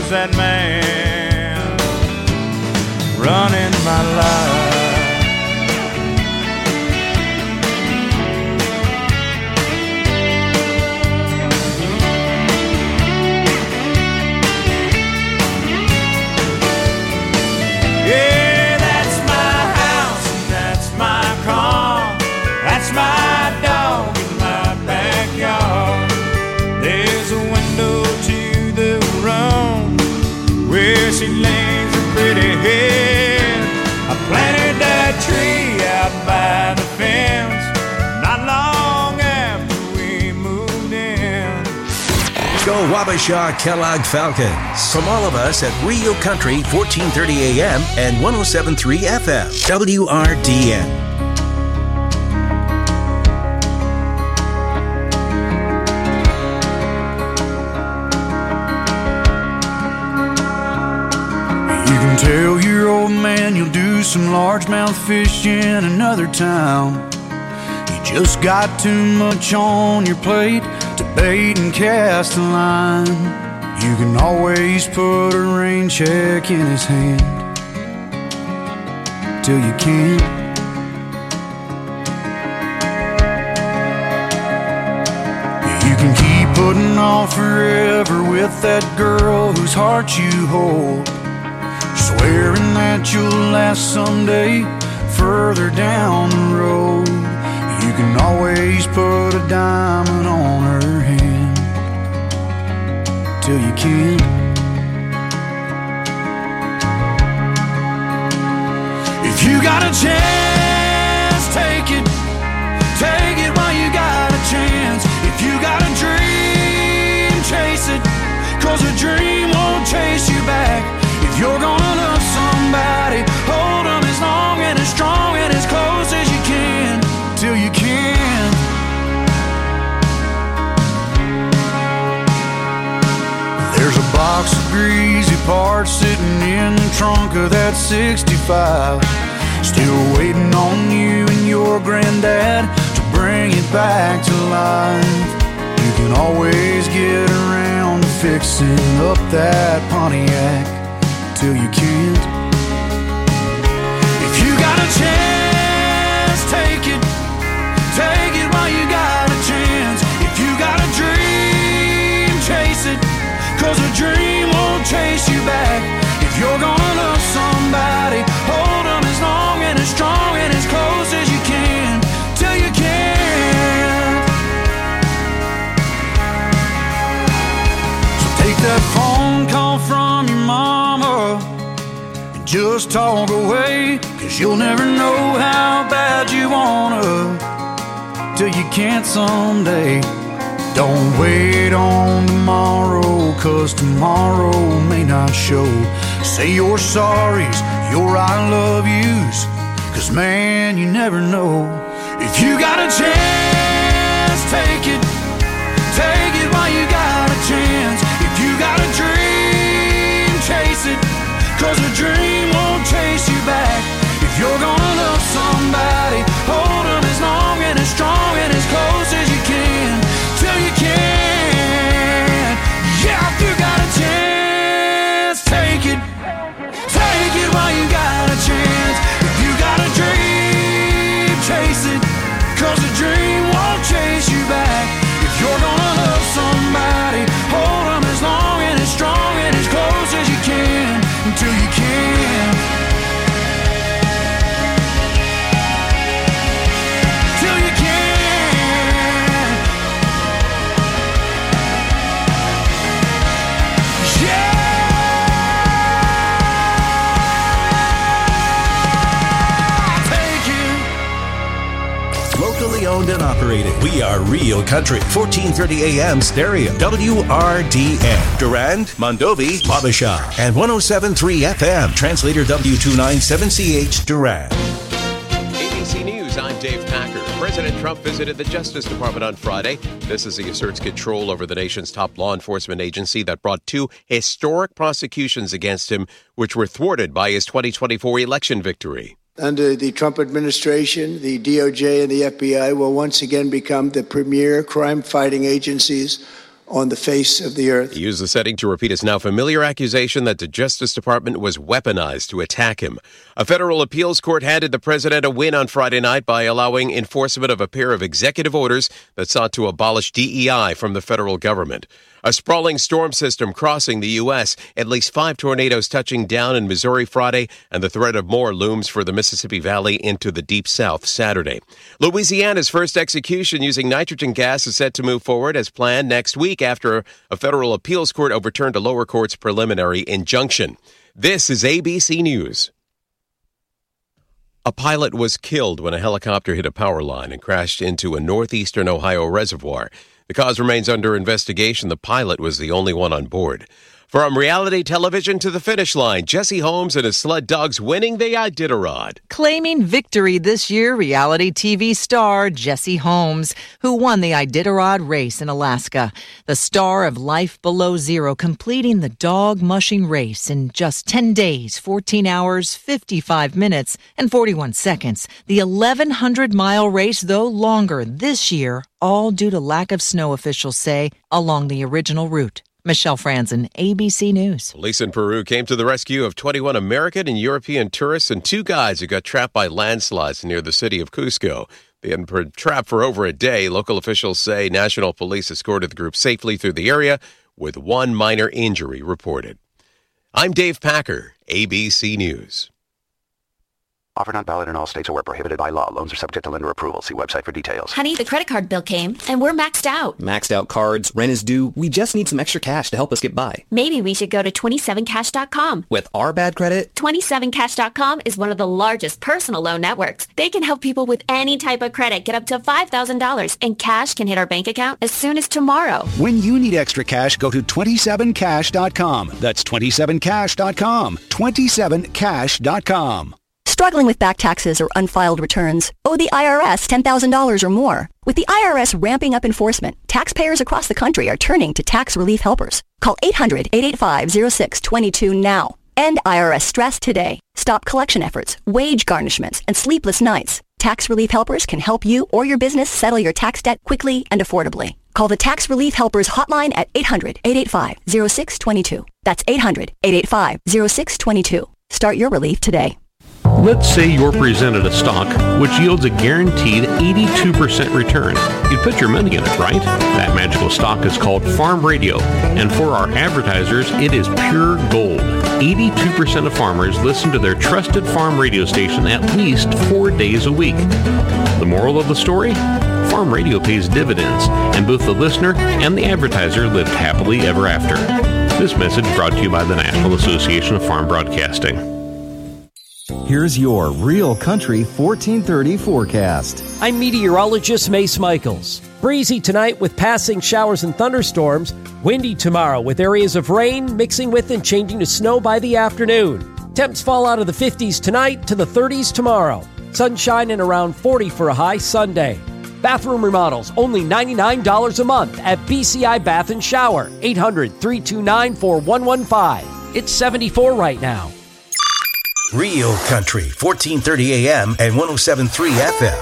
was that man running my life. Yeah, that's my house and that's my car. That's my dog in my backyard. There's a window to the room where she lays her pretty head. I planted that tree out by the fence not long after we moved in. Go Wabasha Kellogg Falcons. From all of us at Rio Country, 1430 AM and 107.3 FM. WRDN. Tell your old man you'll do some largemouth fish in another town. You just got too much on your plate to bait and cast a line. You can always put a rain check in his hand till you can't. You can keep putting off forever with that girl whose heart you hold, swearing that you'll last someday further down the road. You can always put a diamond on her hand till you can't. If you got a chance, take it. Take it while you got a chance. If you got a dream, chase it, 'cause a dream won't chase you back. If you're gonna love somebody, hold them as long and as strong and as close as you can, till you can. There's a box of greasy parts sitting in the trunk of that 65, still waiting on you and your granddad to bring it back to life. You can always get around to fixing up that Pontiac till you can't. If you got a chance, take it. Take it while you got a chance. If you got a dream, chase it, 'cause a dream won't chase you back. If you're gonna love somebody, hold them as long and as strong and as close as you can, till you can't. So take that phone call from your mama and just talk away, 'cause you'll never know how bad you wanna till you can't someday. Don't wait on tomorrow, 'cause tomorrow may not show. Say your sorries, your I love yous, 'cause man, you never know. If you got a chance, take it. Take it while you got a chance. If you got a dream, chase it, 'cause a dream won't chase you back. If you're gonna love somebody, hold them as long and as strong and as close as you can, till you can. Yeah, if you got a chance, take it. Take it while you got a chance. If you got a dream, chase it, 'cause a dream won't chase you back. If you're gonna love somebody, hold them as long and as strong and as close as you can, until you can. Till you can. Yeah. Take it. Locally owned and operated. We are Rio Country, 1430 AM stereo, WRDN. Durand, Mondovi, Wabasha, and 107.3 FM. Translator W297CH, Durand. ABC News, I'm Dave Packer. President Trump visited the Justice Department on Friday. This as he asserts control over the nation's top law enforcement agency that brought two historic prosecutions against him, which were thwarted by his 2024 election victory. Under the Trump administration, the DOJ and the FBI will once again become the premier crime-fighting agencies on the face of the earth. He used the setting to repeat his now familiar accusation that the Justice Department was weaponized to attack him. A federal appeals court handed the president a win on Friday night by allowing enforcement of a pair of executive orders that sought to abolish DEI from the federal government. A sprawling storm system crossing the U.S., at least 5 tornadoes touching down in Missouri Friday, and the threat of more looms for the Mississippi Valley into the Deep South Saturday. Louisiana's first execution using nitrogen gas is set to move forward as planned next week after a federal appeals court overturned a lower court's preliminary injunction. This is ABC News. A pilot was killed when a helicopter hit a power line and crashed into a northeastern Ohio reservoir. The cause remains under investigation. The pilot was the only one on board. From reality television to the finish line, Jesse Holmes and his sled dogs winning the Iditarod. Claiming victory this year, reality TV star Jesse Holmes, who won the Iditarod race in Alaska. The star of Life Below Zero completing the dog mushing race in just 10 days, 14 hours, 55 minutes, and 41 seconds. The 1,100-mile race, though longer this year, all due to lack of snow, officials say, along the original route. Michelle Franzen, ABC News. Police in Peru came to the rescue of 21 American and European tourists and 2 guides who got trapped by landslides near the city of Cusco. They had been trapped for over a day. Local officials say national police escorted the group safely through the area with 1 minor injury reported. I'm Dave Packer, ABC News. Offer not valid in all states or where prohibited by law. Loans are subject to lender approval. See website for details. Honey, the credit card bill came, and we're maxed out. Maxed out cards, rent is due. We just need some extra cash to help us get by. Maybe we should go to 27cash.com. With our bad credit? 27cash.com is one of the largest personal loan networks. They can help people with any type of credit get up to $5,000, and cash can hit our bank account as soon as tomorrow. When you need extra cash, go to 27cash.com. That's 27cash.com. 27cash.com. Struggling with back taxes or unfiled returns? Owe the IRS $10,000 or more? With the IRS ramping up enforcement, taxpayers across the country are turning to tax relief helpers. Call 800-885-0622 now. End IRS stress today. Stop collection efforts, wage garnishments, and sleepless nights. Tax relief helpers can help you or your business settle your tax debt quickly and affordably. Call the Tax Relief Helpers hotline at 800-885-0622. That's 800-885-0622. Start your relief today. Let's say you're presented a stock which yields a guaranteed 82% return. You'd put your money in it, right? That magical stock is called Farm Radio, and for our advertisers, it is pure gold. 82% of farmers listen to their trusted farm radio station at least 4 days a week. The moral of the story? Farm Radio pays dividends, and both the listener and the advertiser lived happily ever after. This message brought to you by the National Association of Farm Broadcasting. Here's your Real Country 1430 forecast. I'm meteorologist Mace Michaels. Breezy tonight with passing showers and thunderstorms. Windy tomorrow with areas of rain mixing with and changing to snow by the afternoon. Temps fall out of the 50s tonight to the 30s tomorrow. Sunshine and around 40 for a high Sunday. Bathroom remodels only $99 a month at BCI Bath & Shower. 800-329-4115. It's 74 right now. Real Country, 1430 AM and 107.3 FM.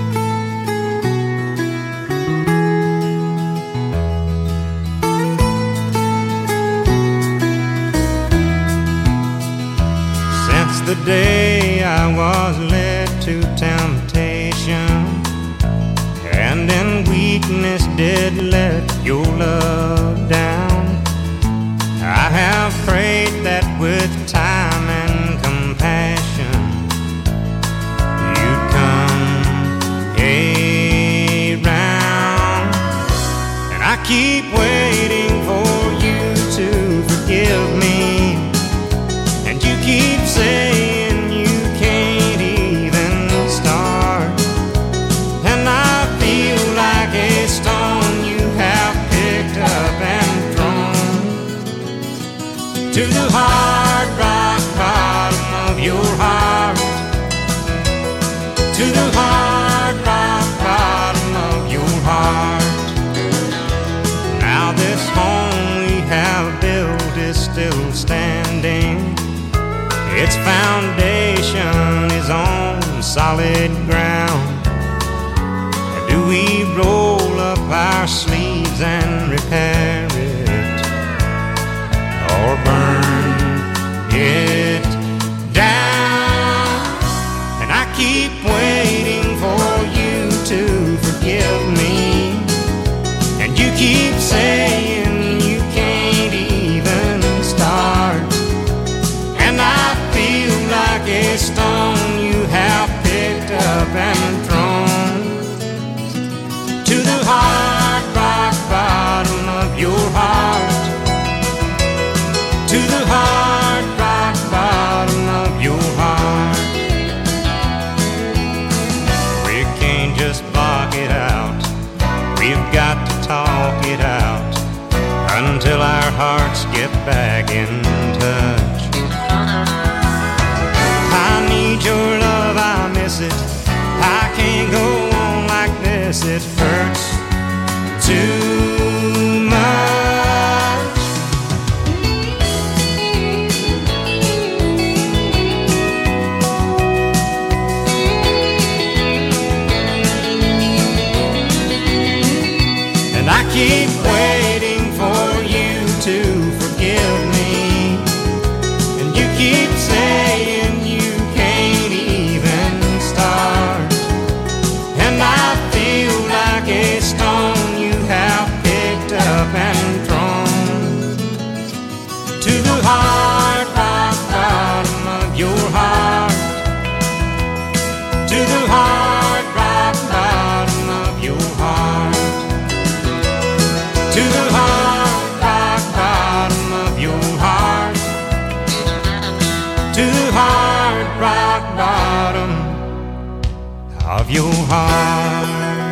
Since the day I was led to temptation, and in weakness did let your love down, I have prayed that with time and compassion you'd come around. And I keep waiting for you to forgive me, and you keep saying you can't even start. And I feel like a stone you have picked up and thrown to the hard rock bottom of your heart, to the hard rock bottom of your heart. Now this home we have built is still standing. Its foundation is on solid ground. Do we roll up our our sleeves and repair it, or burn it down. And I keep waiting for you to forgive me, and you keep saying you can't even start. And I feel like a stone you have picked up and thrown to the hard rock bottom of your heart, to the hard rock bottom of your heart. We can't just block it out, we've got to talk it out until our hearts get back in touch. I need your love, I miss it, I can't go on like this, it hurts too much. And I keep waiting for you to forgive me, and you keep saying you can't even start. And I feel like a stone you have picked up and thrown to the hard rock bottom of your heart, to the hard rock bottom of your heart, to the hard rock bottom of your heart, to the hard rock bottom of your heart.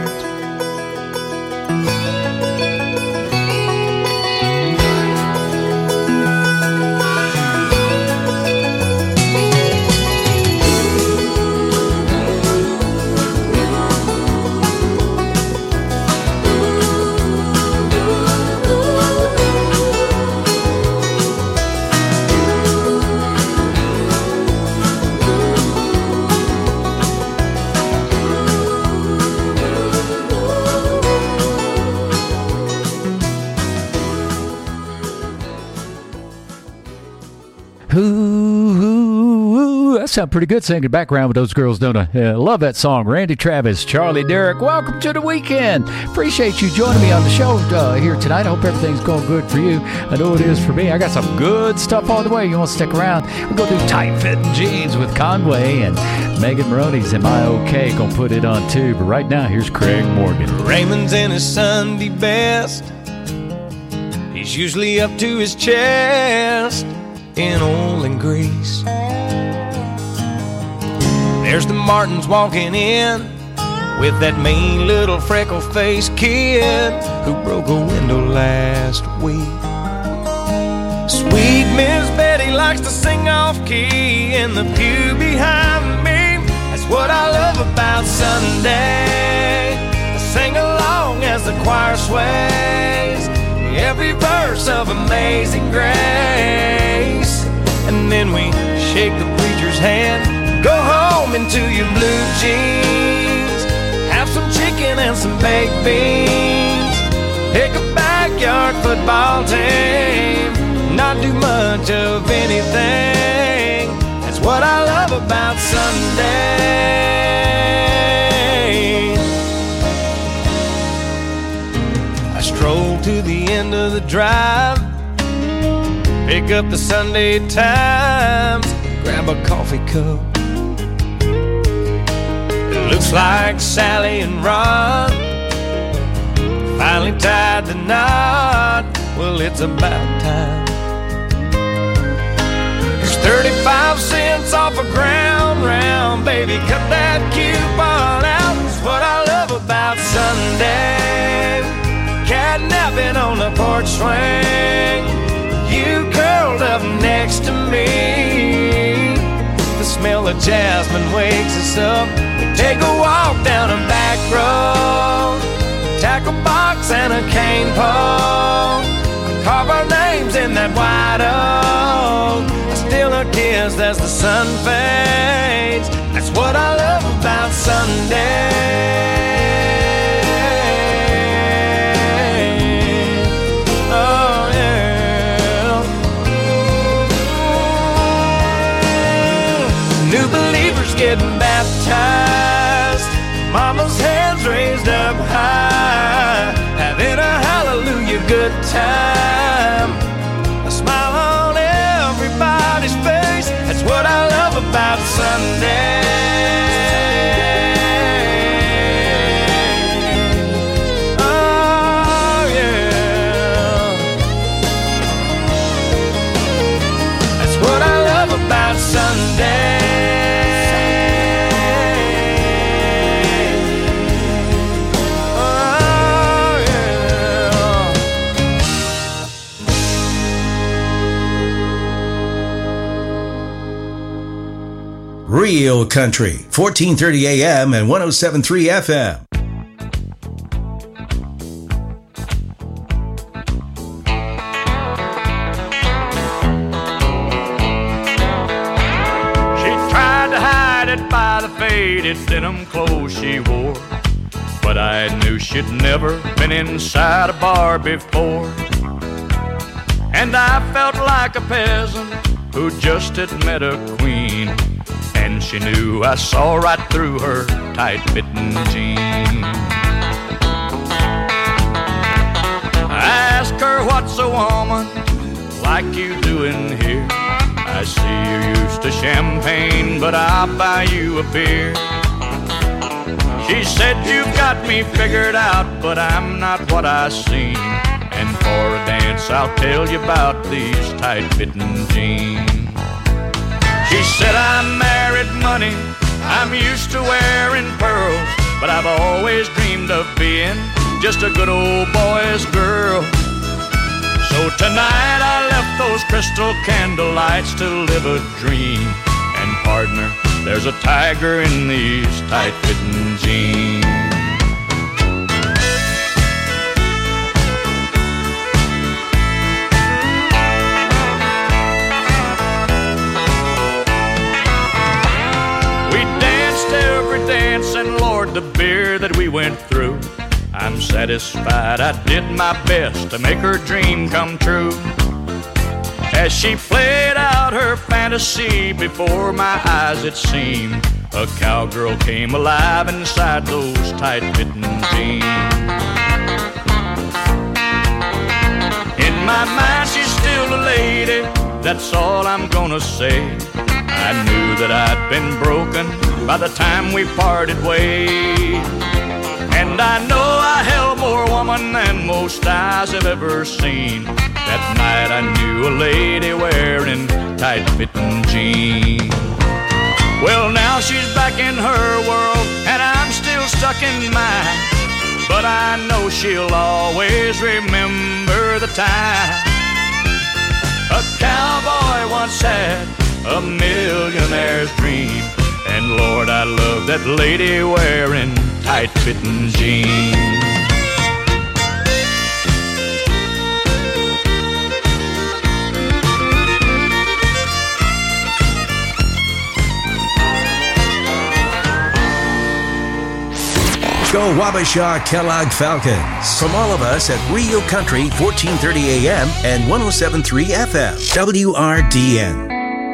Ooh, that sounds pretty good singing background with those girls, don't I? Love that song. Randy Travis, Charlie Derrick, welcome to the weekend. Appreciate you joining me on the show here tonight. I hope everything's going good for you. I know it is for me. I got some good stuff on the way. You want to stick around? We'll go do tight-fitting jeans with Conway, and Megan Maroney's Am I OK? Gonna put it on too. But right now, here's Craig Morgan. Raymond's in his Sunday best. He's usually up to his chest in oil and grease. There's the Martins walking in with that mean little freckle-faced kid who broke a window last week. Sweet Miss Betty likes to sing off-key in the pew behind me. That's what I love about Sunday. I sing along as the choir sways every verse of Amazing Grace. And then we shake the preacher's hand, go home into your blue jeans, have some chicken and some baked beans, pick a backyard football team, not do much of anything. That's what I love about Sunday. I stroll to the end of the drive, pick up the Sunday Times, grab a coffee cup. It looks like Sally and Ron finally tied the knot. Well, it's about time. There's 35 cents off a ground round, baby, cut that coupon out. That's what I love about Sunday. Catnapping on the porch swing, you curled up next to me. The smell of jasmine wakes us up. We take a walk down a back road, tackle box and a cane pole, carve our names in that white oak. I steal a kiss as the sun fades. That's what I love about Sunday. New believers getting baptized, mama's hands raised up high, having a hallelujah good time. A smile on everybody's face, that's what I love about Sunday. Oh yeah, that's what I love about Sunday. Real Country, 1430 AM and 107.3 FM. She tried to hide it by the faded denim clothes she wore, but I knew she'd never been inside a bar before. And I felt like a peasant who just had met a queen, and she knew I saw right through her tight-fitting jeans. I asked her, what's a woman like you doing here? I see you're used to champagne, but I'll buy you a beer. She said, you've got me figured out, but I'm not what I seem, and for a dance I'll tell you about these tight-fitting jeans. She said, I'm married money, I'm used to wearing pearls, but I've always dreamed of being just a good old boy's girl. So tonight I left those crystal candle lights to live a dream. And partner, there's a tiger in these tight-fitting jeans. And Lord, the beer that we went through, I'm satisfied I did my best to make her dream come true. As she played out her fantasy before my eyes, it seemed a cowgirl came alive inside those tight-fitting jeans. In my mind she's still a lady, that's all I'm gonna say. I knew that I'd been broken by the time we parted ways, and I know I held more woman than most eyes have ever seen. That night I knew a lady wearing tight-fitting jeans. Well, now she's back in her world and I'm still stuck in mine, but I know she'll always remember the time a cowboy once had a millionaire's dream. And Lord, I love that lady wearing tight-fitting jeans. Go Wabasha Kellogg Falcons. From all of us at Real Country, 1430 AM and 107.3 FM. WRDN.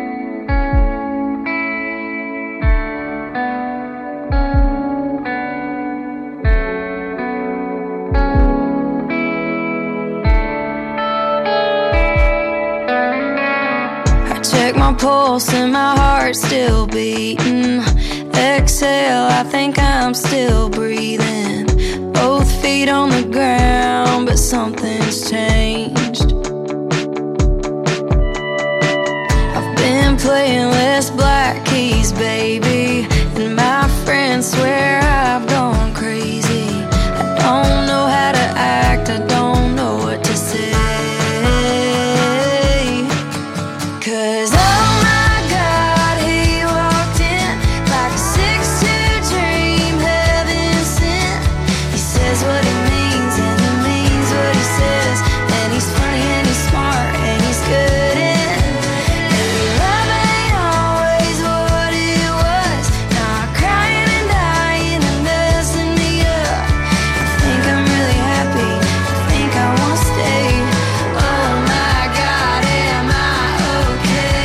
My pulse and my heart still beating. Exhale, I think I'm still breathing. Both feet on the ground, but something's changed. I've been playing less black keys, baby, and my friends swear I've gone crazy. I don't know how to act, I don't know what to say. 'Cause okay.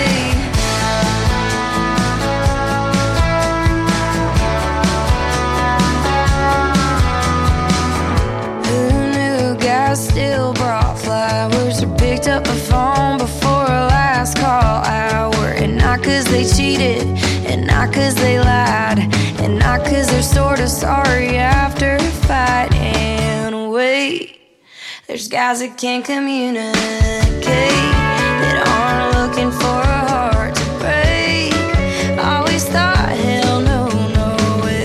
not 'cause they lied, and not 'cause they're sort of sorry after a fight. And wait, there's guys that can't communicate, that aren't looking for a heart to break. I always thought, hell no, no way.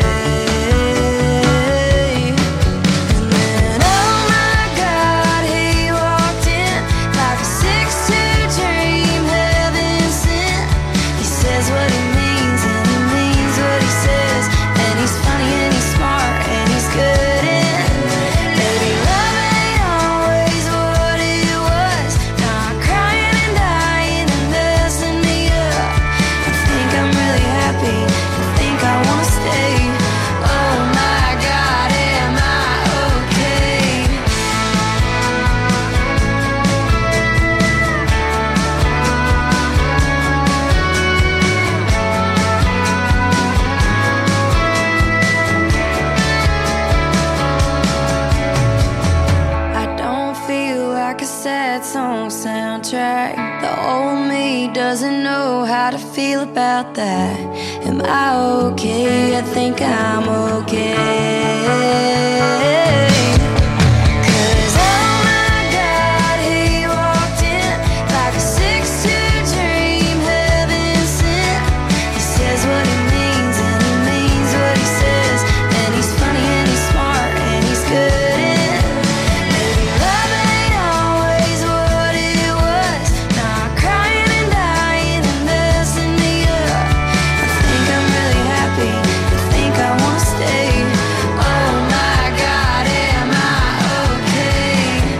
And then, oh my God, he walked in like a 6'2" dream heaven sent. He says what he means and he means what he says, and he's funny and he's smart and he's good. And baby, love ain't always what it was. Not crying and dying and messing me up. I think I'm really happy. I think I wanna stay. Oh my God, am I okay? I don't feel like a sad song soundtrack. The old me doesn't know how to feel about that. Am I okay? I think I'm okay. 'Cause oh my God, he walked in like a 6'2" dream heaven sent. He says what he means and he means what he says, and he's funny and he's smart and he's good. And baby, love ain't always what it was. Not crying and dying and messing me up. I think I'm really happy. I think I wanna stay. Oh my God, am I okay?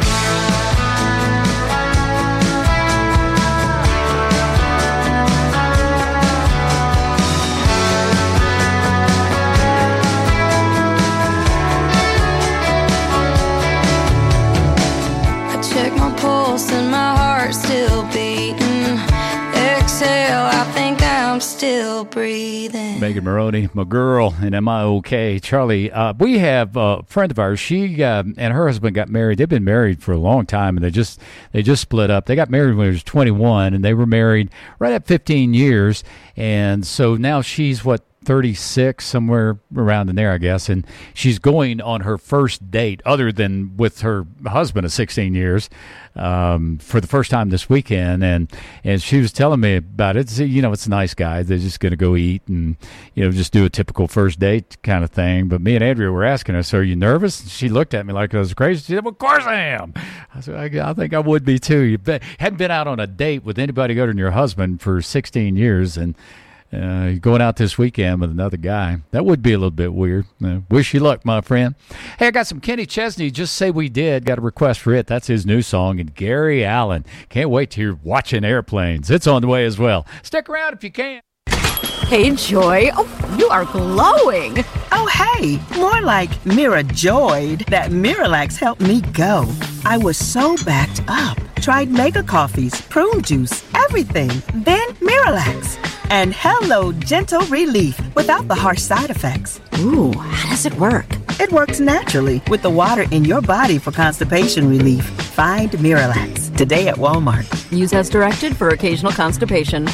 I check my pulse and my heart's still beating. Exhale, I think I'm still breathing. Megan Maroney, my girl, and Am I Okay? Charlie, we have a friend of ours. She and her husband got married. They've been married for a long time, and they just split up. They got married when he was 21, and they were married right at 15 years. And so now she's, 36, somewhere around in there, I guess. And she's going on her first date, other than with her husband of 16 years, for the first time this weekend. And she was telling me about it. It's a nice guy. They're just going to go eat and, just do a typical first date kind of thing. But me and Andrea were asking her, so are you nervous? And she looked at me like I was crazy. She said, well, of course I am. I said, I think I would be too. You hadn't been out on a date with anybody other than your husband for 16 years. And going out this weekend with another guy, that would be a little bit weird. Wish you luck, my friend. Hey, I got some Kenny Chesney, Just Say We Did. Got a request for it. That's his new song. And Gary Allen, can't wait to hear Watching Airplanes. It's on the way as well. Stick around if you can. Hey, Joy. Oh, you are glowing. Oh, hey. More like Mira joyed that Miralax helped me go. I was so backed up. Tried mega coffees, prune juice, everything. Then Miralax. And hello, gentle relief without the harsh side effects. Ooh, how does it work? It works naturally with the water in your body for constipation relief. Find Miralax today at Walmart. Use as directed for occasional constipation.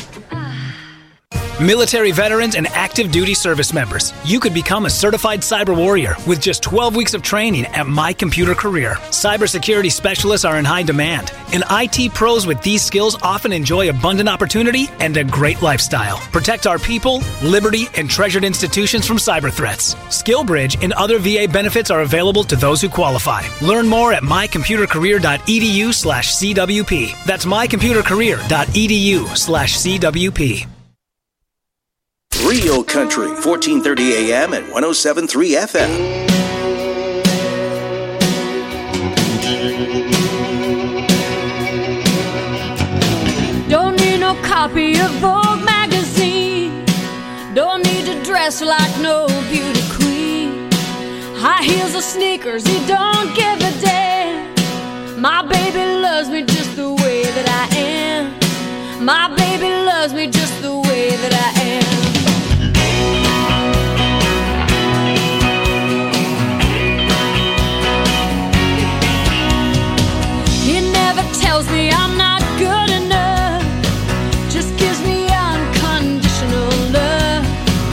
Military veterans and active duty service members, you could become a certified cyber warrior with just 12 weeks of training at My Computer Career. Cybersecurity specialists are in high demand, and IT pros with these skills often enjoy abundant opportunity and a great lifestyle. Protect our people, liberty, and treasured institutions from cyber threats. SkillBridge and other VA benefits are available to those who qualify. Learn more at mycomputercareer.edu/CWP. That's mycomputercareer.edu/CWP. Real Country, 1430 AM and 107.3 FM. Don't need no copy of Vogue magazine. Don't need to dress like no beauty queen. High heels or sneakers, he don't give a damn. My baby loves me just the way that I am. My baby loves me just the way that I am. Tells me I'm not good enough, just gives me unconditional love.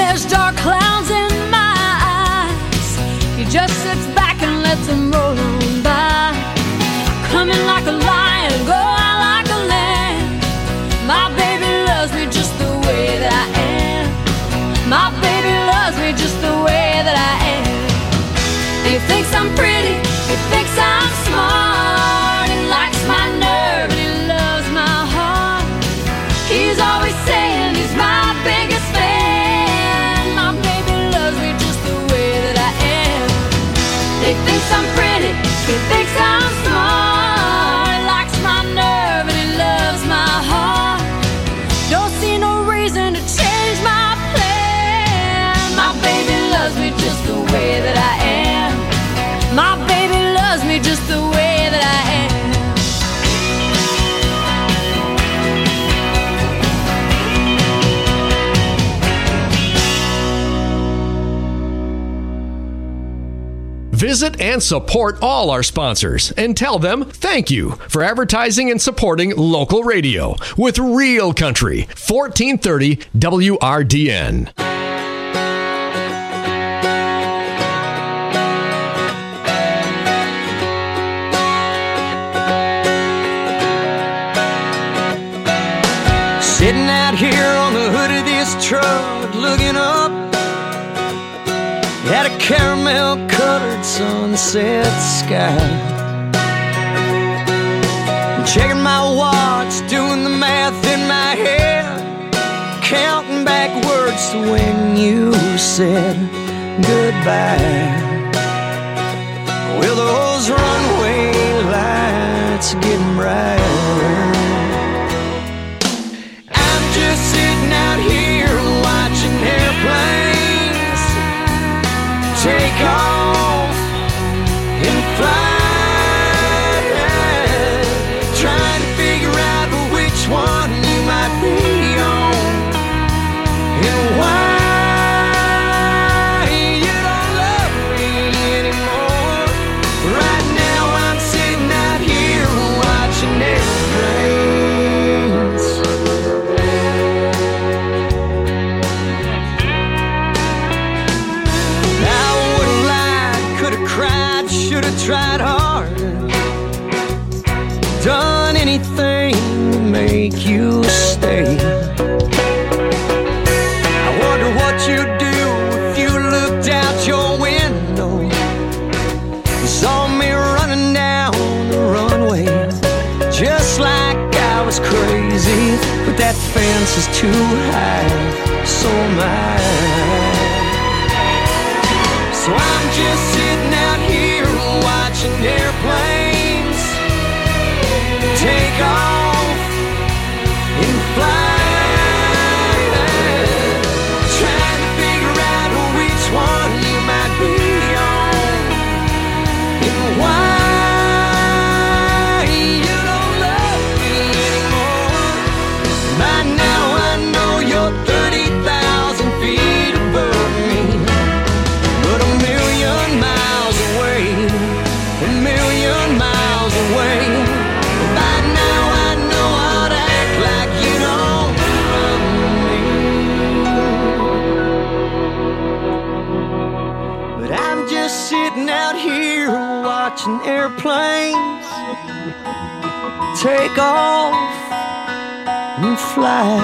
there's dark clouds in my eyes, he just sits back and lets them roll on by. Coming like a lion, go out like a lamb. My baby loves me just the way that I am. My baby loves me just the way that I am. He thinks I'm pretty, he thinks I'm smart. He likes my nerve and he loves my heart. He's always saying he's my biggest fan. My baby loves me just the way that I am. He thinks I'm pretty, he thinks I'm smart. He likes my nerve and he loves my heart. Don't see no reason to change my plan. My baby loves me just the way that I am. My baby loves me just the way that I am. Visit and support all our sponsors and tell them thank you for advertising and supporting local radio with Real Country, 1430 WRDN. Sitting out here on the hood of this truck, looking up at a caramel-colored sunset sky. Checking my watch, doing the math in my head, counting backwards to when you said goodbye. Well, those runway lights are getting brighter. I'm just sitting out here watching airplanes take off and fly, trying to figure out which one you might be on and why you don't love me anymore. Right now I'm sitting out here watching airplanes. Tried hard, done anything to make you stay. I wonder what you'd do if you looked out your window and saw me running down the runway, just like I was crazy. But that fence is too high, so am I. So I'm just sitting out here watching airplanes take off and fly, trying to figure out which one you might be on and why you don't love me anymore. By now I know you're 30,000 feet above me, but a million miles away. A million miles away. By now I know how to act like you don't love me. But I'm just sitting out here watching airplanes take off and fly.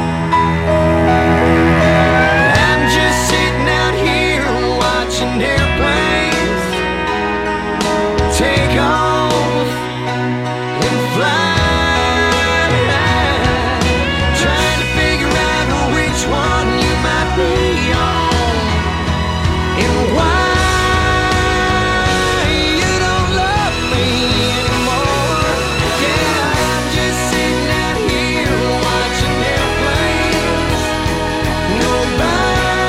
I'm just sitting out here watching airplanes take off and fly, trying to figure out which one you might be on and why you don't love me anymore. Yeah, I'm just sitting out here watching airplanes go by.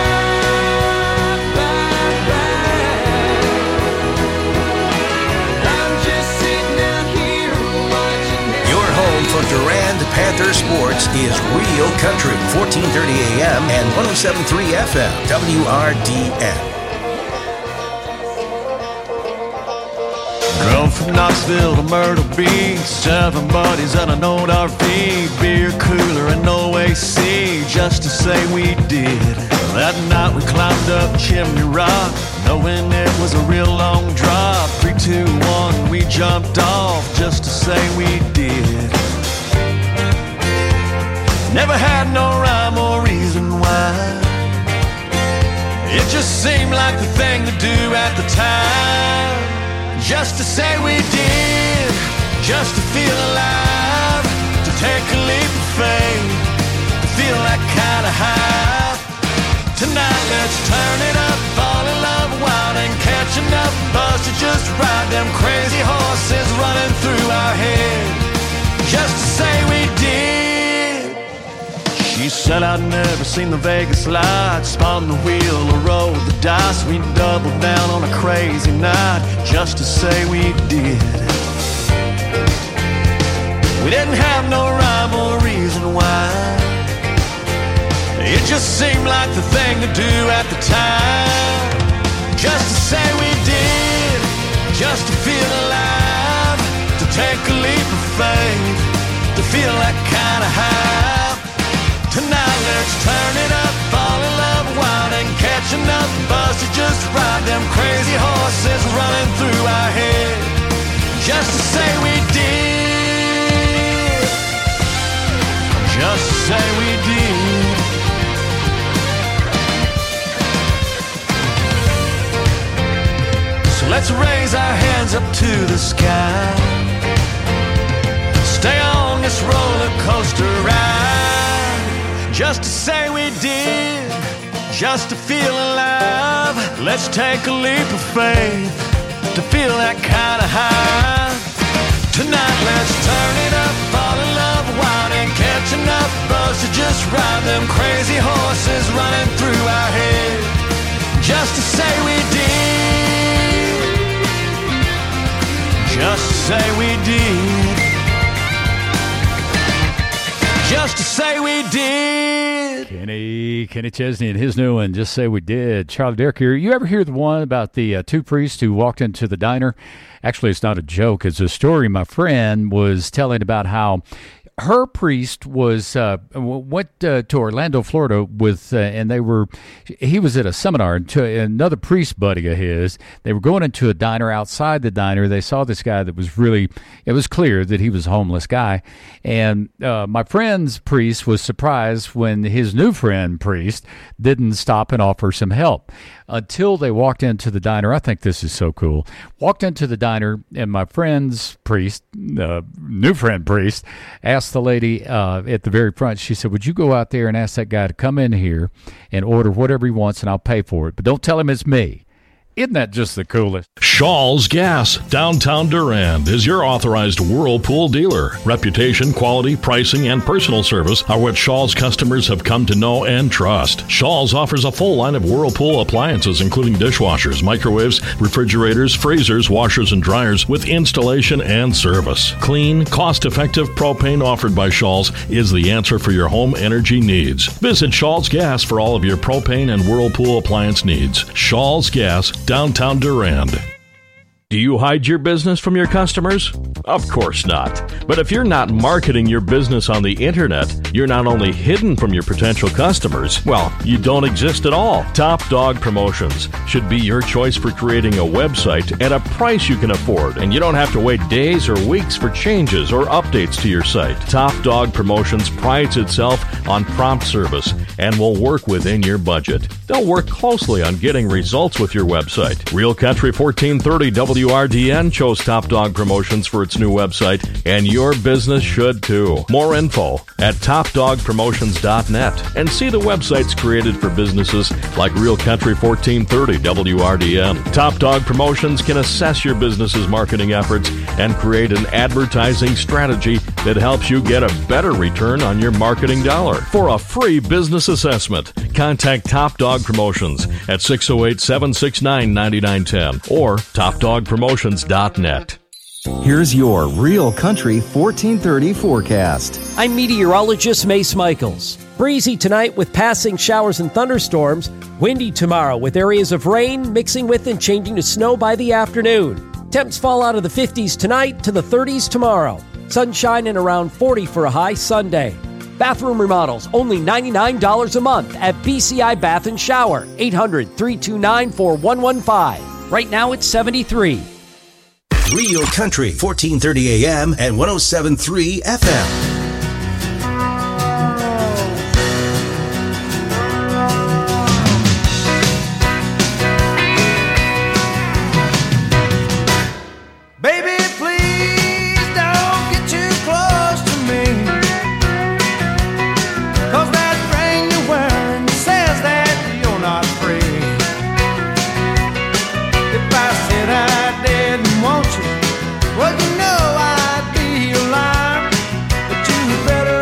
Durand Panther Sports is Real Country, 1430 AM and 107.3 FM, WRDN. Drove from Knoxville to Myrtle Beach, 7 buddies and an old RV, beer cooler and no AC, just to say we did That night we climbed up Chimney Rock, knowing it was a real long drop. 3, 2, 1, we jumped off just to say we did. Never had no rhyme or reason why. It just seemed like the thing to do at the time. Just to say we did, just to feel alive, to take a leap of faith, to feel that kind of high. Tonight let's turn it up, fall in love wild and catch enough buzz to just ride them crazy horses running through our head. Just to say we did. She said I'd never seen the Vegas lights, spun the wheel or rolled the dice. We doubled down on a crazy night just to say we did. We didn't have no rhyme or reason why. It just seemed like the thing to do at the time. Just to say we did, just to feel alive, to take a leap of faith, to feel that kind of high. Tonight let's turn it up, fall in love wild and catch enough buzz to just ride them crazy horses running through our head. Just to say we did, just to say we did. So let's raise our hands up to the sky, stay on this roller coaster ride. Just to say we did, just to feel alive. Let's take a leap of faith to feel that kind of high. Tonight let's turn it up, fall in love wild and catch enough buzz to just ride them crazy horses running through our head. Just to say we did, just to say we did, just to say we did. Kenny Chesney and his new one, Just Say We Did. Charlie Derrick here. You ever hear the one about the two priests who walked into the diner? Actually, it's not a joke. It's a story my friend was telling about how her priest was went to Orlando, Florida with, and he was at a seminar, and to another priest buddy of his. They were going into a diner. Outside the diner, they saw this guy that was it was clear that he was a homeless guy. And my friend's priest was surprised when his new friend priest didn't stop and offer some help. Until they walked into the diner. I think this is so cool. Walked into the diner, and my friend's priest, new friend priest, asked the lady at the very front, she said, would you go out there and ask that guy to come in here and order whatever he wants, and I'll pay for it. But don't tell him it's me. Isn't that just the coolest? Shaw's Gas, downtown Durand, is your authorized Whirlpool dealer. Reputation, quality, pricing, and personal service are what Shaw's customers have come to know and trust. Shaw's offers a full line of Whirlpool appliances, including dishwashers, microwaves, refrigerators, freezers, washers, and dryers with installation and service. Clean, cost-effective propane offered by Shaw's is the answer for your home energy needs. Visit Shaw's Gas for all of your propane and Whirlpool appliance needs. Shaw's Gas, downtown Durand. Do you hide your business from your customers? Of course not. But if you're not marketing your business on the internet, you're not only hidden from your potential customers, well, you don't exist at all. Top Dog Promotions should be your choice for creating a website at a price you can afford, and you don't have to wait days or weeks for changes or updates to your site. Top Dog Promotions prides itself on prompt service and will work within your budget. They'll work closely on getting results with your website. Real Country 1430 WRDN chose Top Dog Promotions for its new website, and your business should too. More info at topdogpromotions.net, and see the websites created for businesses like Real Country 1430 WRDN. Top Dog Promotions can assess your business's marketing efforts and create an advertising strategy that helps you get a better return on your marketing dollar. For a free business assessment, contact Top Dog Promotions at 608-769-9910 or topdogpromotions.net. Here's your Real Country 1430 forecast. I'm meteorologist Mace Michaels. Breezy tonight with passing showers and thunderstorms. Windy tomorrow with areas of rain mixing with and changing to snow by the afternoon. Temps fall out of the 50s tonight to the 30s tomorrow. Sunshine and around 40 for a high Sunday. Bathroom remodels, only $99 a month at BCI Bath & Shower, 800-329-4115. Right now it's $73. Real Country, 1430 AM and 107.3 FM. Well, you know I'd be a liar, but you better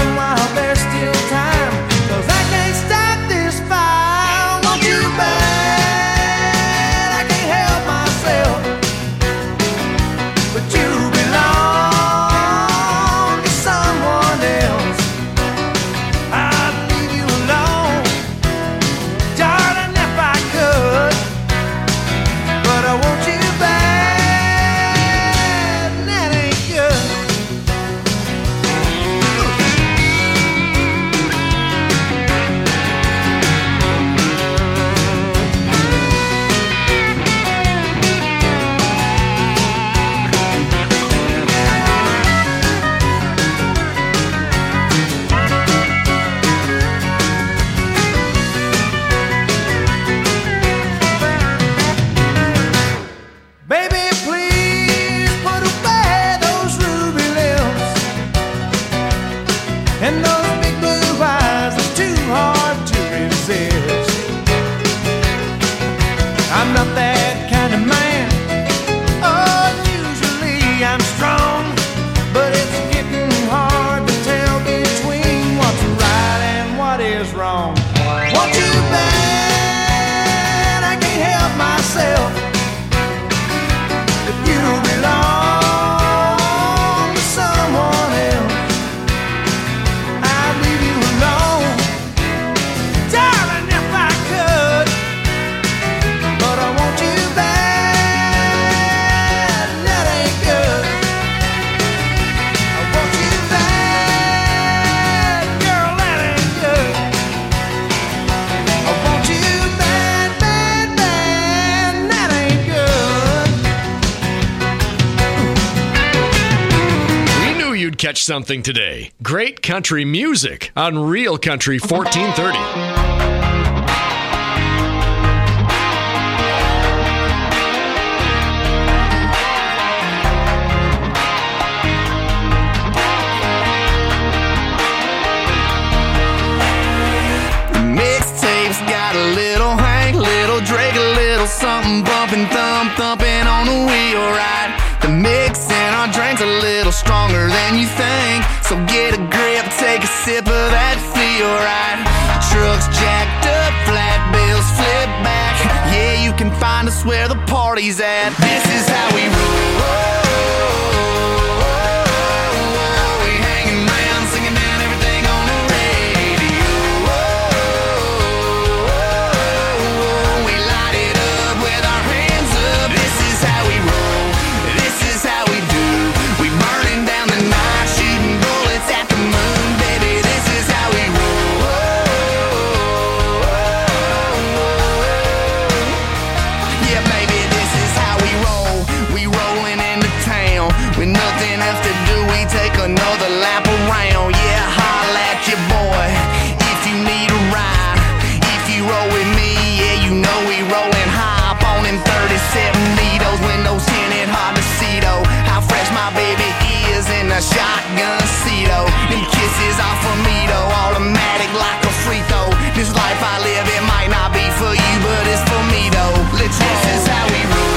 catch something today. Great country music on Real Country 1430. Something bumping, thumping on the wheel ride. The mix in our drink's a little stronger than you think. So get a grip, take a sip of that feel right. Trucks jacked up, flat bills flip back. Yeah, you can find us where the party's at. This is how we roll. Another lap around, yeah, holla at your boy if you need a ride. If you roll with me, yeah, you know we rollin' high. Up on them 37 needles, windows tinted, hard to see though. How fresh my baby is in a shotgun seat, oh. Them kisses off of me though, automatic like a free throw. This life I live, it might not be for you, but it's for me though. Let's roll. This is how we roll.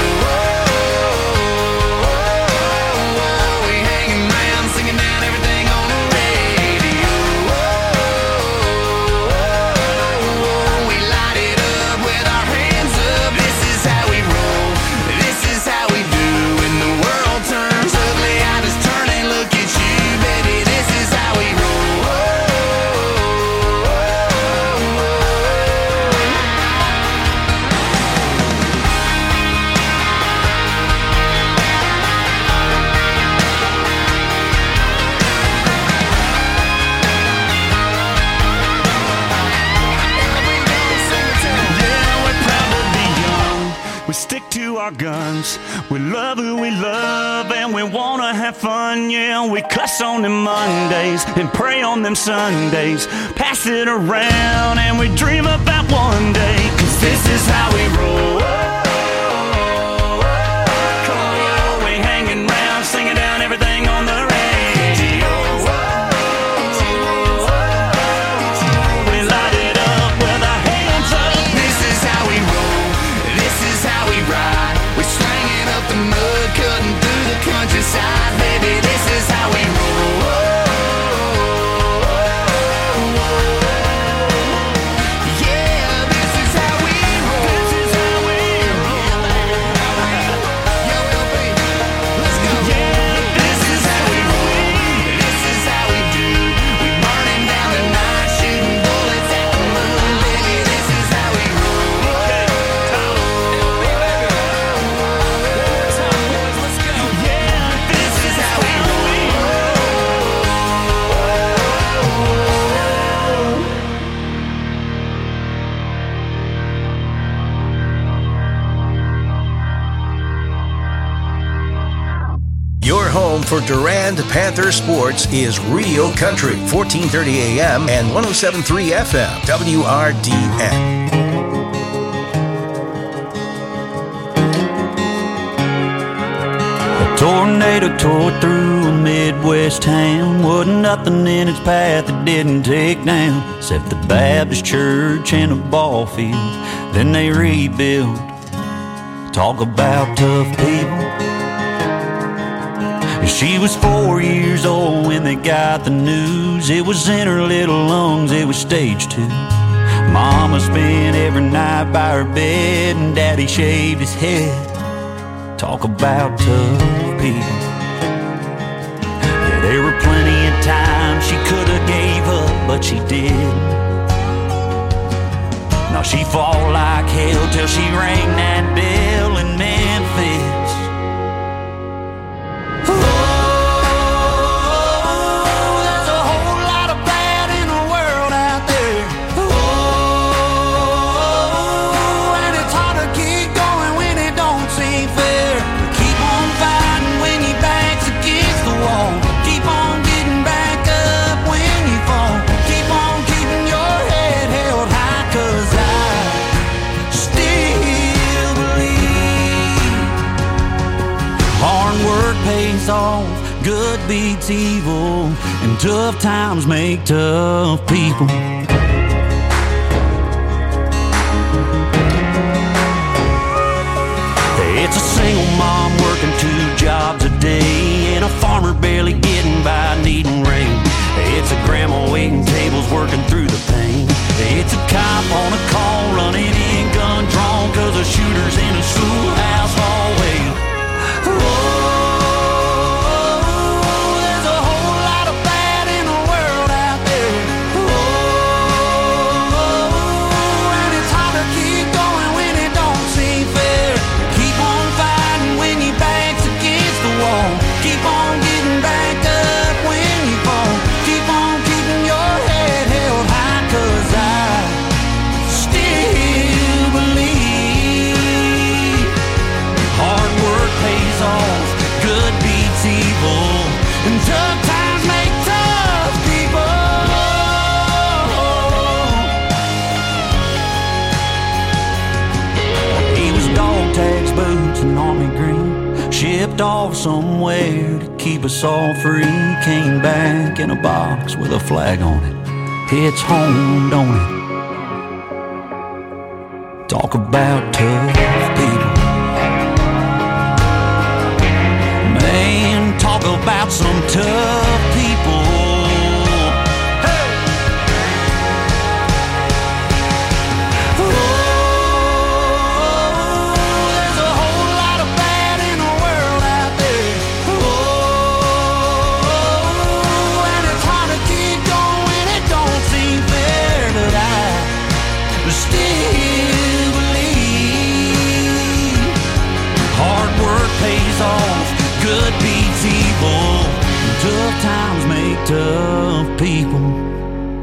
stick to our guns. We love who we love and we wanna have fun, yeah. We cuss on them Mondays and pray on them Sundays. Pass it around and we dream about one day, 'cause this is how we roll. We hanging round, singing down everything on the radio. We light it up with our hands up. This is how we roll, this is how we ride. We're slanging up the mud, cutting through the countryside. Baby, this is how we roll. Yeah, this is how we roll. This is how we roll. Yo, LP, let's go. Yeah, this is how we roll. This is how we do. We burning down the night, shooting bullets at the moon. Baby, this is how we roll. Your home for Durand Panther sports is Real Country, 1430 AM and 107.3 FM, WRDN. A tornado tore through a Midwest town. Wasn't nothing in its path that didn't take down, except the Baptist church and a ball field. Then they rebuilt. Talk about tough people. She was 4 years old when they got the news. It was in her little lungs, it was stage 2. Mama spent every night by her bed and Daddy shaved his head. Talk about tough people. Yeah, there were plenty of times she could have gave up, but she didn't. Now she fought like hell till she rang that bell in Memphis. Off, good beats evil, and tough times make tough people. It's a single mom working 2 jobs a day, and a farmer barely getting by needing rain. It's a grandma waiting tables working through the pain. It's a cop on a call running in gun drawn 'cause a shooter's in a schoolhouse hallway. Shipped off somewhere to keep us all free. Came back in a box with a flag on it. It's home, don't it? Talk about tough people. Man, talk about some tough people. Good beats evil. Tough times make tough people.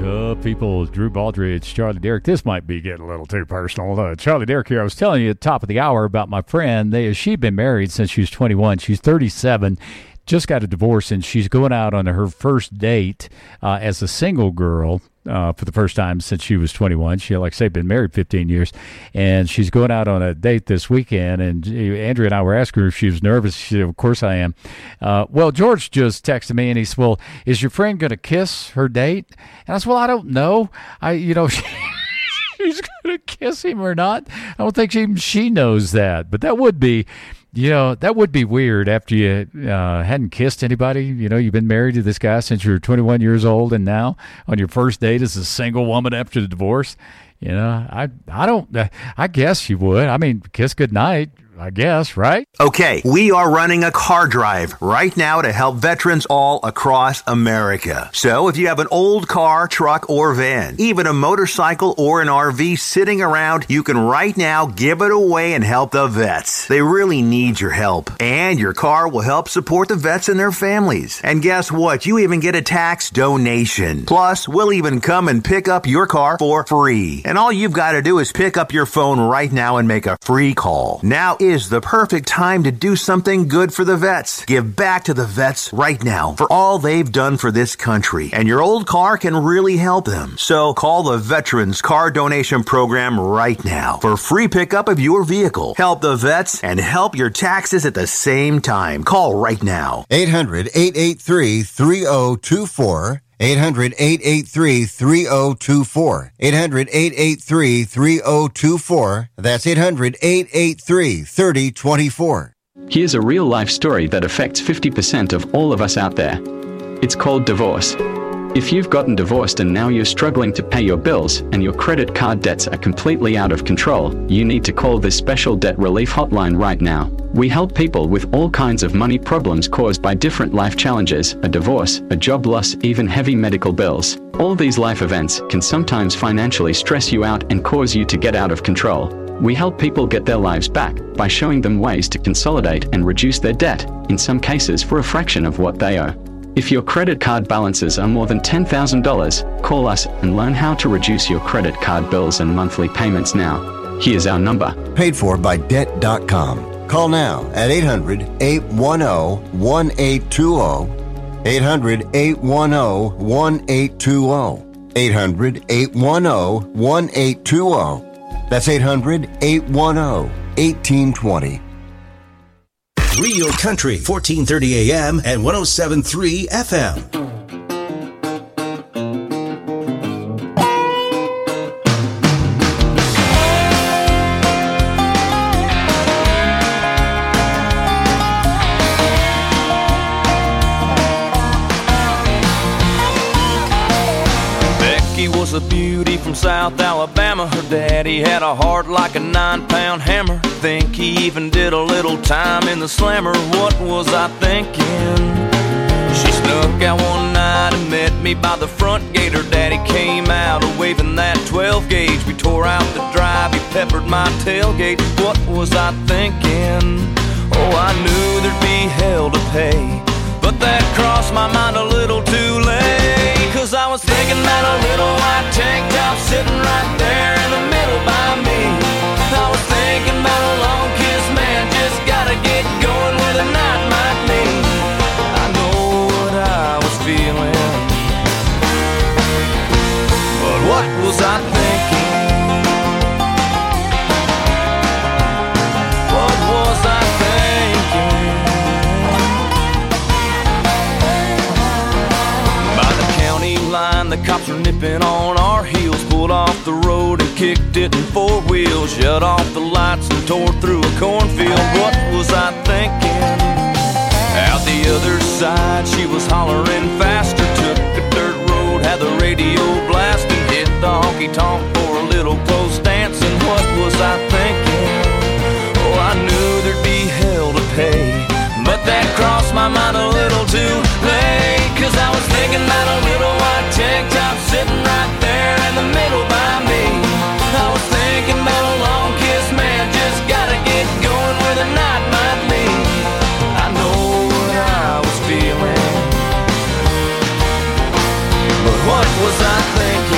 People, Drew Baldridge, Charlie Derrick. This might be getting a little too personal. Charlie Derrick here. I was telling you at the top of the hour about my friend. She'd been married since she was 21. She's 37. Just got a divorce, and she's going out on her first date as a single girl for the first time since she was 21. She, like I say, been married 15 years, and she's going out on a date this weekend. And Andrea and I were asking her if she was nervous. She said, "Of course I am." Well, George just texted me, and he said, "Well, is your friend going to kiss her date?" And I said, "Well, I don't know. She's going to kiss him or not. I don't think she knows that, but that would be." That would be weird after you hadn't kissed anybody. You've been married to this guy since you were 21 years old, and now on your first date as a single woman after the divorce. I guess you would. I mean, kiss goodnight, I guess, right? Okay, we are running a car drive right now to help veterans all across America. So if you have an old car, truck, or van, even a motorcycle or an RV sitting around, you can right now give it away and help the vets. They really need your help. And your car will help support the vets and their families. And guess what? You even get a tax donation. Plus, we'll even come and pick up your car for free. And all you've got to do is pick up your phone right now and make a free call. Now is the perfect time to do something good for the vets. Give back to the vets right now for all they've done for this country. And your old car can really help them. So call the Veterans Car Donation Program right now for free pickup of your vehicle. Help the vets and help your taxes at the same time. Call right now. 800-883-3024. 800-883-3024. 800-883-3024. That's 800-883-3024. Here's a real-life story that affects 50% of all of us out there. It's called divorce. If you've gotten divorced and now you're struggling to pay your bills and your credit card debts are completely out of control, you need to call this special debt relief hotline right now. We help people with all kinds of money problems caused by different life challenges, a divorce, a job loss, even heavy medical bills. All these life events can sometimes financially stress you out and cause you to get out of control. We help people get their lives back by showing them ways to consolidate and reduce their debt, in some cases for a fraction of what they owe. If your credit card balances are more than $10,000, call us and learn how to reduce your credit card bills and monthly payments now. Here's our number. Paid for by Debt.com. Call now at 800-810-1820. 800-810-1820. 800-810-1820. That's 800-810-1820. Real Country, 1430 AM and 107.3 FM. Was a beauty from South Alabama. Her daddy had a heart like a 9-pound hammer. Think he even did a little time in the slammer. What was I thinking? She snuck out one night and met me by the front gate. Her daddy came out waving that 12 gauge. We tore out the drive, he peppered my tailgate. What was I thinking? Oh, I knew there'd be hell to pay, but that crossed my mind a little too late. Cause I was thinking about a little white tank top sitting right there in the middle by me. I was thinking about a long kiss, man, just gotta get going where the night might lead. I know what I was feeling, but what was I thinking? What was I thinking? The cops were nipping on our heels, pulled off the road and kicked it in 4 wheels, shut off the lights and tore through a cornfield. What was I thinking? Out the other side she was hollering faster, took a dirt road, had the radio blasting, hit the honky-tonk for a little close dancing. What was I thinking? Oh, I knew there'd be hell to pay, but that crossed my mind a little too late. Cause I was thinking about a little white tank top sitting right there in the middle by me. I was thinking about a long kiss, man, just gotta get going where the night might lead. I know what I was feeling, but what was I thinking?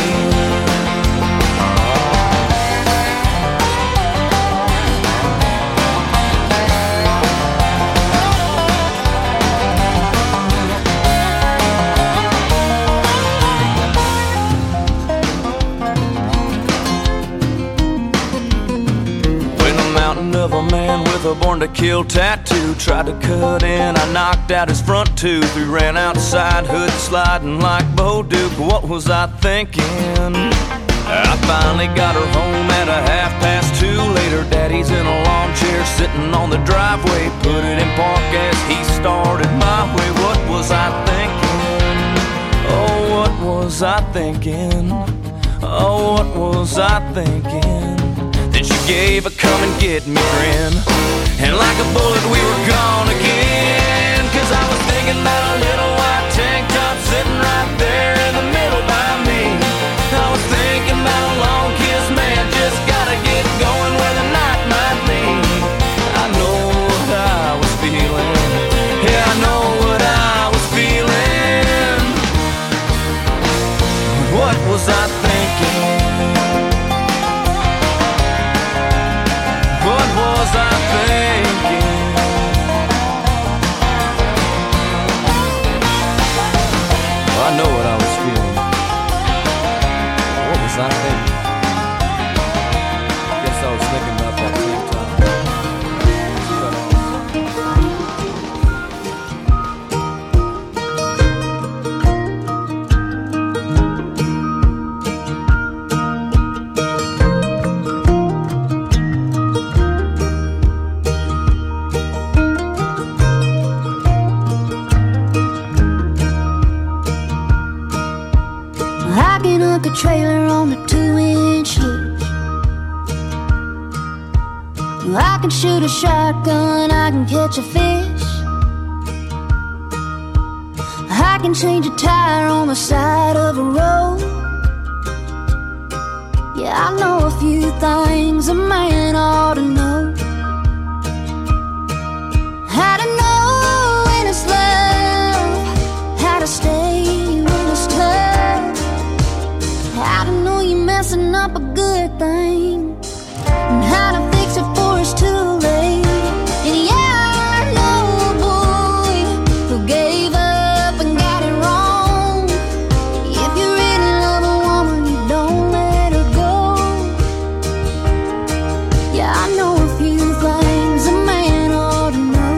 of a man with a born to kill tattoo. Tried to cut in, I knocked out his front tooth. We ran outside, hood sliding like Bo Duke. What was I thinking? I finally got her home at 2:30. Later, Daddy's in a lawn chair sitting on the driveway. Put it in park as he started my way. What was I thinking? Oh, what was I thinking? Oh, what was I thinking? Then she gave a come and get me grin, and like a bullet we were gone again. Cause I was thinking about a little white tank top sitting right there in the middle by me. I was thinking about a long kiss, man, just gotta get going where the night might lead. I know what I was feeling, yeah, I know what I was feeling. What was I thinking? What was I thinking? I know what I was feeling. What was I thinking? Guess I was thinking about that same time. I can hook a trailer on the 2-inch hitch. I can shoot a shotgun, I can catch a fish. I can change a tire on the side of a road. Yeah, I know a few things a man ought to know. How to know when it's love, how to stay when it's tough, how to know you're messing up a good thing, and how to fix it before it's too late. And yeah, I know a boy who gave up and got it wrong. If you really love a woman, you don't let her go. Yeah, I know a few things a man ought to know.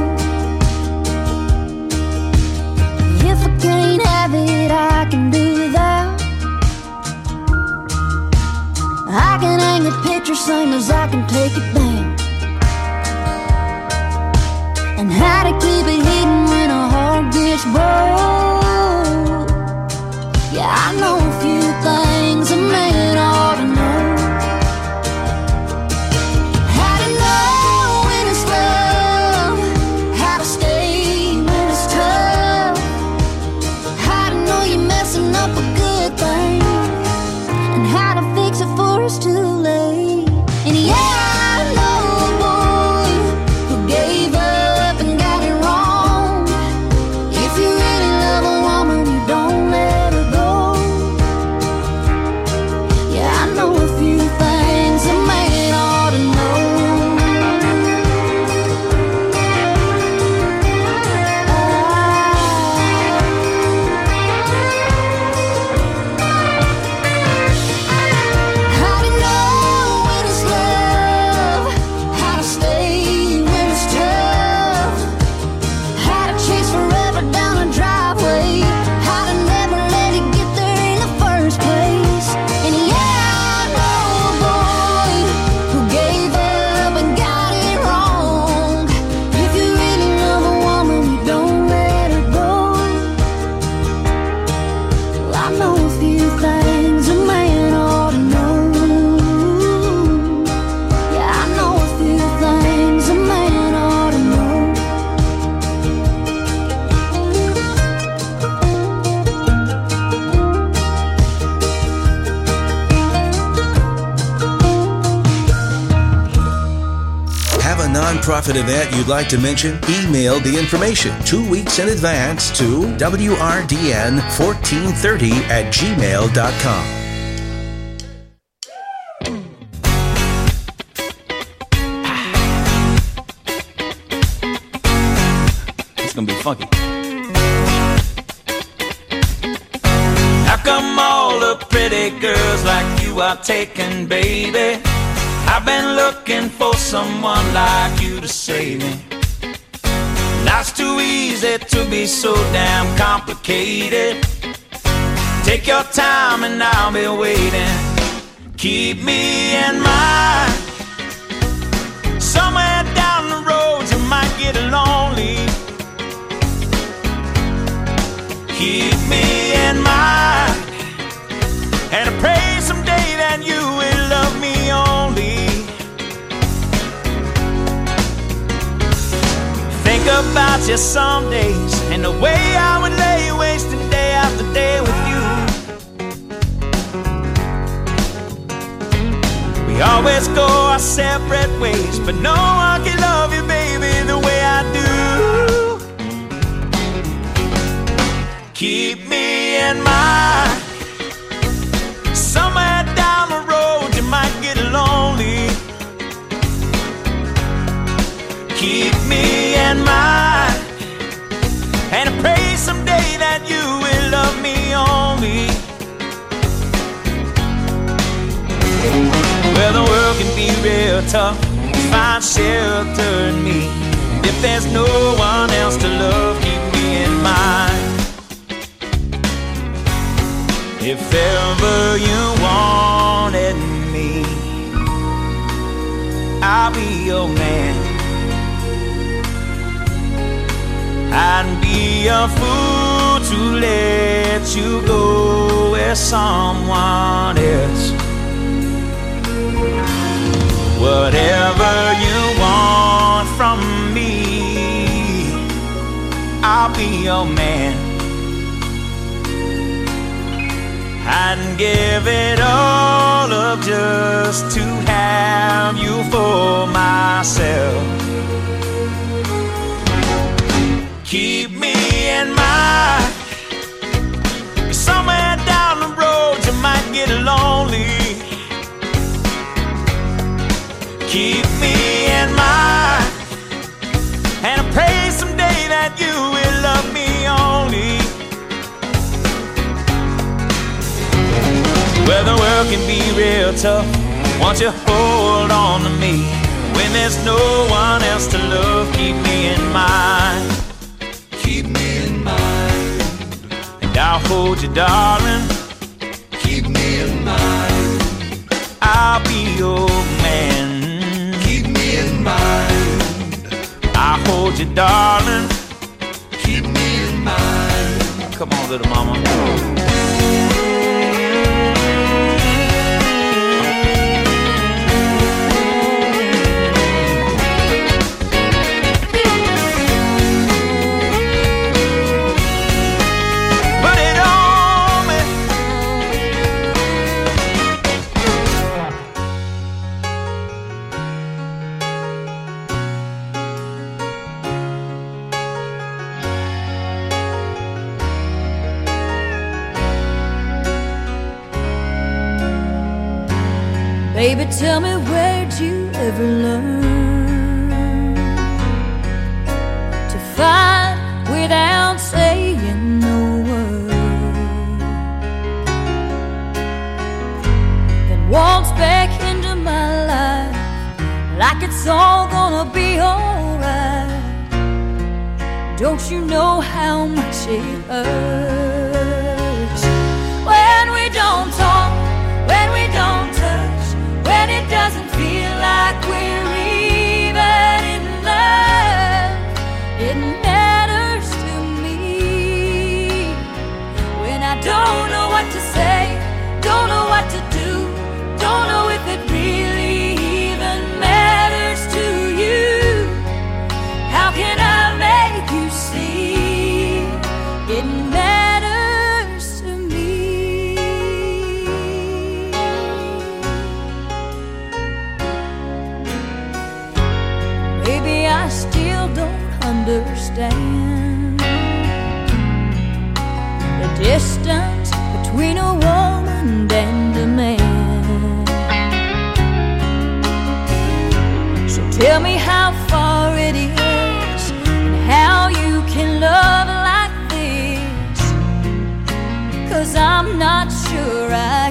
If I can't have it, I can do that. I can hang a picture same as I can take it down, and how to keep it hidden when a heart gets broke. Yeah, I know a few things a man ought to know. How to know when it's love, how to stay when it's tough, how to know you're messing up a good thing, and how to fix it before it's too late. And yeah, I know a boy who gave up and got it wrong. If you really love a woman, you don't let her go. Yeah, I know a few things a man ought to know. How to know when it's love, how to stay when it's tough, how to chase forever down a driveway, how to never let it get there in the first place. And yeah, I know a boy who gave up and got it wrong. If you really love a woman, you don't let her go. I know a few things a man ought to know. Yeah, I know a few things a man ought to know. Have a nonprofit event you'd like to mention? Email the information 2 weeks in advance to wrdn1430@gmail.com. It's gonna be funky. How come all the pretty girls like you are taken, baby? I've been looking for someone like you to save me. Life's too easy to be so damn complicated. Take your time and I'll be waiting. Keep me in mind. Somewhere down the road you might get lonely. Keep me in mind. And I pray someday that you will love me only. Think about you some days and the way I would lay wasting day after day with you. We always go our separate ways, but no one can love you, baby, the way I do. Keep me in mind. Somewhere down the road you might get lonely. Keep me in mind. And I pray someday that you will love me only. Well, the world can be real tough. Find shelter in me. If there's no one else to love, keep me in mind. If ever you wanted me, I'll be your man. I'd be a fool to let you go with someone else. Whatever you want from me, I'll be your man. I'd give it all up just to have you for myself. Keep me in mind. Somewhere down the road you might get lonely. Keep me in mind. And I pray someday that you will love me only. Well, the world can be real tough. Won't you hold on to me? When there's no one else to love, keep me in mind. Keep me in mind. And I'll hold you, darling. Keep me in mind. I'll be your man. Keep me in mind. I'll hold you, darling. Keep me in mind. Come on, little mama. Baby, tell me, where'd you ever learn to fight without saying a word? Then walks back into my life like it's all gonna be alright. Don't you know how much it hurts when we don't talk, when we don't touch, when it doesn't feel like we're even in love? It matters to me when I don't know what to say, don't know what to do, don't know if it really even matters to you. How can I make you see it matters to me? Maybe I still don't understand the distance between a woman and a man. So tell me how far it is and how you can love like this, 'cause I'm not sure I